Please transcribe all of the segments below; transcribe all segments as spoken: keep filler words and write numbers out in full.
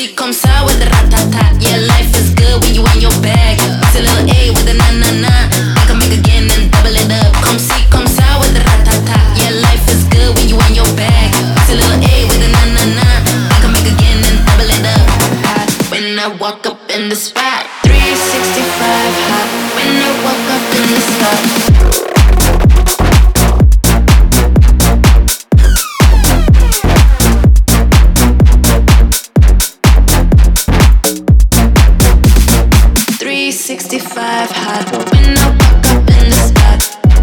see, come ça with the rat-tat-tat. Yeah, life is good when you in your bag. It's a little A with a na-na-na. I can make again and double it up. Come see, come ça with the rat-tat-tat. Yeah, life is good when you in your bag. It's a little A with a na-na-na. I can make again and double it up. Hot when I walk up in the spot. three sixty-five hot when I walk up in the spot. three sixty-five hot when I walk up in the spot.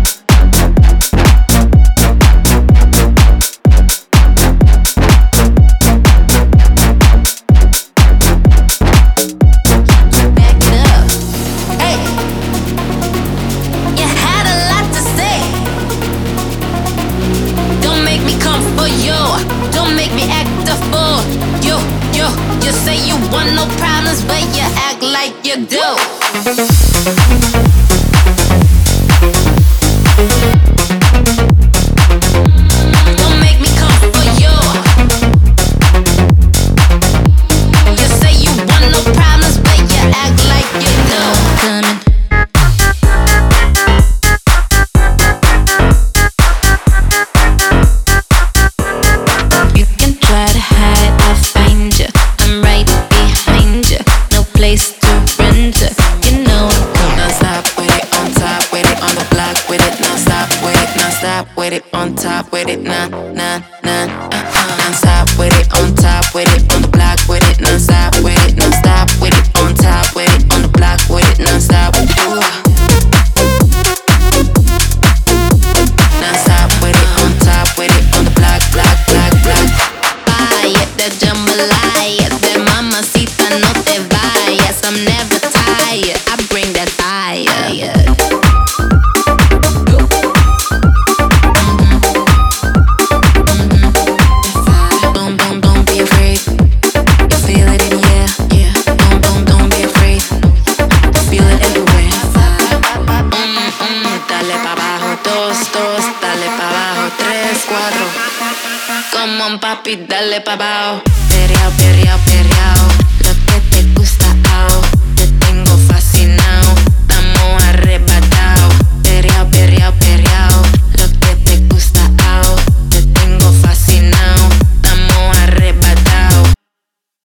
Back it up. Hey, you had a lot to say. Don't make me come for you. Don't make me act a fool. You, you, you say you want no problems, but you act like you do. Don't make me come for you. You say you want no problems, but you act like you do. Coming. You can try to hide, I'll find you. I'm right behind you. No place to render. You know I'm coming. Non-stop with it, on top with it, on the block with it. Non-stop with it, non-stop with it, on top with it. Nah, nah, nah, uh-uh. Non-stop with it, on top with it, on the block with it. Non-stop with it, non-stop with it, on top with it, on the block with it. Non-stop. Ooh. Non-stop with it, on top with it, on the block, block, block, block. Vaya, that jambalaya, that mamacita no te va.